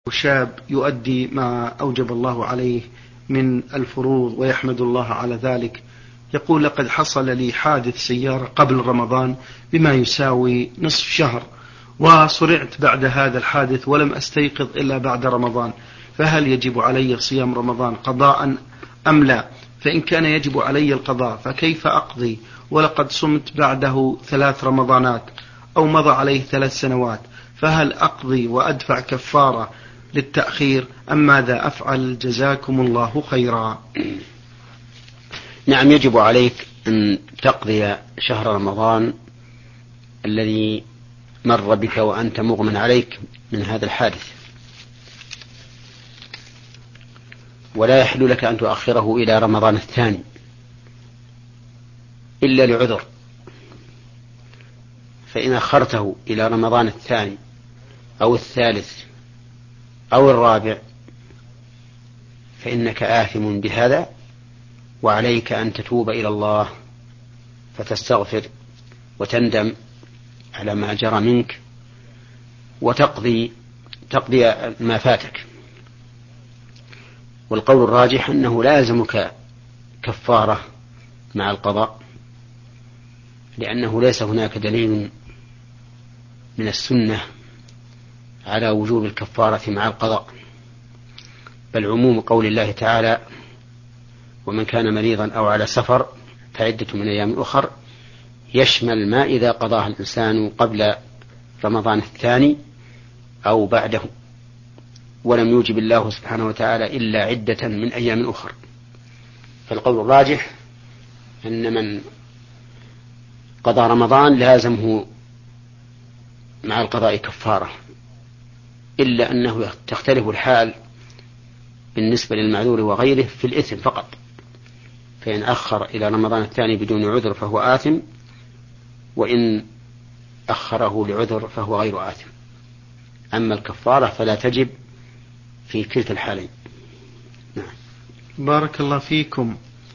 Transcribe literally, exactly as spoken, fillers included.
شاب يؤدي ما أوجب الله عليه من الفروض ويحمد الله على ذلك، يقول: لقد حصل لي حادث سيارة قبل رمضان بما يساوي نصف شهر، وصرعت بعد هذا الحادث ولم أستيقظ إلا بعد رمضان، فهل يجب علي صيام رمضان قضاء أم لا؟ فإن كان يجب علي القضاء فكيف أقضي ولقد صمت بعده ثلاث رمضانات أو مضى عليه ثلاث سنوات، فهل أقضي وأدفع كفارة للتأخير أم ماذا أفعل؟ جزاكم الله خيرا. نعم، يجب عليك أن تقضي شهر رمضان الذي مر بك وأنت مغمى عليك من هذا الحادث، ولا يحل لك أن تؤخره إلى رمضان الثاني إلا لعذر، فإن أخرته إلى رمضان الثاني أو الثالث أو الرابع فإنك آثم بهذا، وعليك أن تتوب إلى الله فتستغفر وتندم على ما جرى منك وتقضي تقضي ما فاتك. والقول الراجح أنه لا يلزمك كفارة مع القضاء، لأنه ليس هناك دليل من السنة على وجوب الكفارة مع القضاء، بل عموم قول الله تعالى: ومن كان مريضا أو على سفر فعدة من أيام أخر، يشمل ما إذا قضاها الإنسان قبل رمضان الثاني أو بعده، ولم يوجب الله سبحانه وتعالى إلا عدة من أيام أخر. فالقول الراجح أن من قضى رمضان لازمه مع القضاء كفارة، إلا أنه تختلف الحال بالنسبة للمعذور وغيره في الإثم فقط، فإن أخر إلى رمضان الثاني بدون عذر فهو آثم، وإن أخره لعذر فهو غير آثم. أما الكفارة فلا تجب في كلتا الحالين. نعم. بارك الله فيكم.